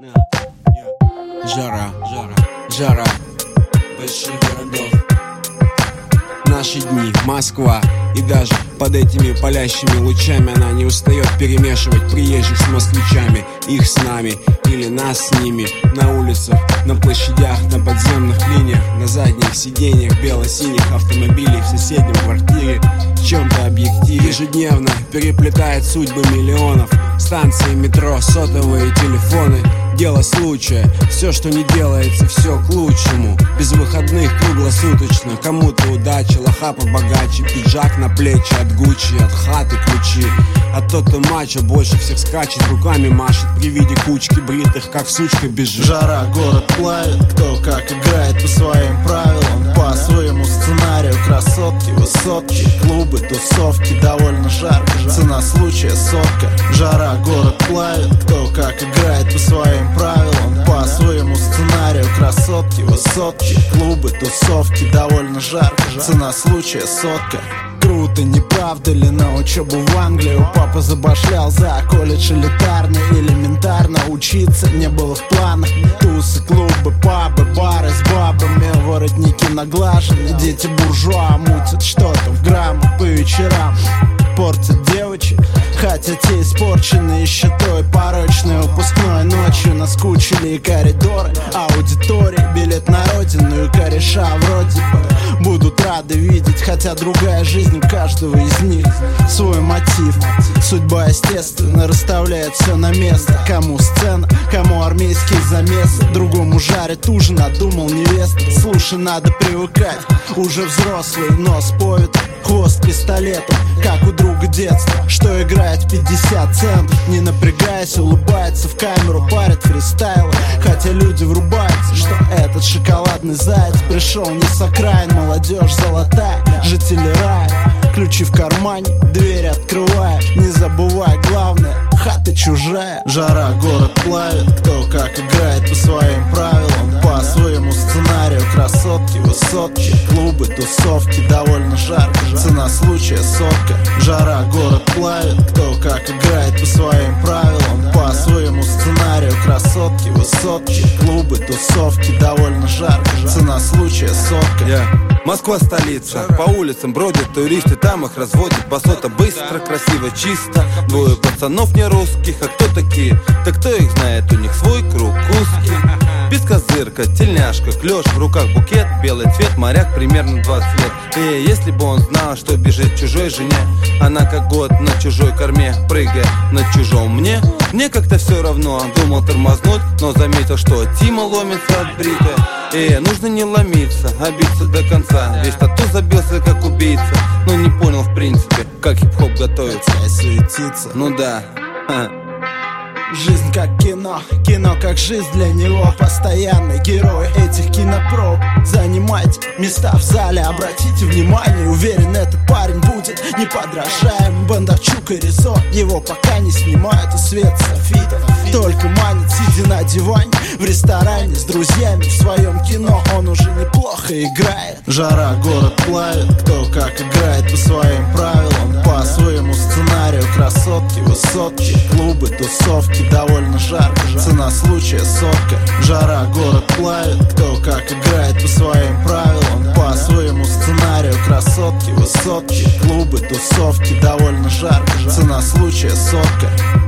Жара больших городов. Наши дни, Москва. И даже под этими палящими лучами она не устает перемешивать приезжих с москвичами. Их с нами или нас с ними. На улицах, на площадях, на подземных линиях, на задних сиденьях бело-синих автомобилей в соседнем квартире. В чем-то объективе ежедневно переплетает судьбы миллионов. Станции метро, сотовые телефоны. Дело случая, все, что не делается, все к лучшему. Без выходных круглосуточно. Кому-то удача, лоха побогаче. Пиджак на плечи, от Гуччи, от хаты ключи. А тот, кто мачо, больше всех скачет, руками машет при виде кучки бритых, как сучка бежит. Жара, город плавит, кто как играет по своим правилам, по своему сценарию. Красотки, высотки, клубы, тусовки, довольно жарко. Цена случая сотка. Жара, город плавит, кто как играет по своим правилам, по своему сценарию. Красотки, высотки, клубы, тусовки, довольно жарко. Цена случая сотка. Круто, не правда ли, на учебу в Англию папа забашлял за колледж элитарный. Элементарно учиться не было в планах. Тусы, клубы, пабы, бары с бабами, воротники наглажены. Дети буржуа мутят что-то в граммах по вечерам. Портят девочек, хотя те испорчены еще той порочной выпускной ночью. Наскучили и коридоры, аудитории, билет на родину и кореша вроде бы будут рады видеть, хотя другая жизнь у каждого из них. Свой мотив, судьба естественно расставляет все на место. Кому сцена, кому армейские замесы, другому жарит ужин, надумал невеста. Слушай, надо привыкать, уже взрослый, нос повит, хвост пистолетом, как у друга детства, что играет 50 центов. Не напрягаясь, улыбается в камеру, парит фристайлы, хотя люди врубаются, что этот шоколадный заяц пришел не с окраин. Молодежь золотая, жители рая, ключи в кармане, двери открывая. Не забывай главное, хата чужая. Жара, город плавит, кто как играет по своим правилам, по своему сценарию. Красотки, высотки, клубы, тусовки, довольно жарко. Цена случая сотка. Жара, город плавит, кто как играет по своим правилам, по своему сценарию. Красотки, высотки, клубы, тусовки, довольно жарко. Цена случая сотка. Москва столица, по улицам бродят туристы, там их разводят басота быстро, красиво, чисто. Двое пацанов не русских, а кто такие? Да кто их знает, у них свой круг узкий. Бескозырка, тельняшка, клёш, в руках букет, белый цвет, моряк, примерно 20 лет. И если бы он знал, что бежит чужой жене, она как год на чужой корме, прыгая на чужом мне как-то все равно. Думал тормознуть, но заметил, что Тима ломится от брига. И нужно не ломиться, а биться до конца. Весь тату забился как убийца, но не понял в принципе, как хип-хоп готовится. Суетиться. Ну да. Жизнь как кино, кино как жизнь для него. Постоянный герой этих кинопроб. Занимайте места в зале, обратите внимание. Уверен, этот парень будет неподражаем. Бондарчук и Ризо его пока не снимают. И свет софитов только манит, сидя на диване в ресторане с друзьями. В своем кино он уже неплохо играет. Жара, город плавит, кто как играет по своим правилам, по своему сценарию. Красотки, высотки, клубы, тусовки, довольно жарко. Цена случая сотка. Жара, город плавит, кто как играет по своим правилам, по своему сценарию. Красотки, высотки, клубы, тусовки, довольно жарко. Цена случая сотка.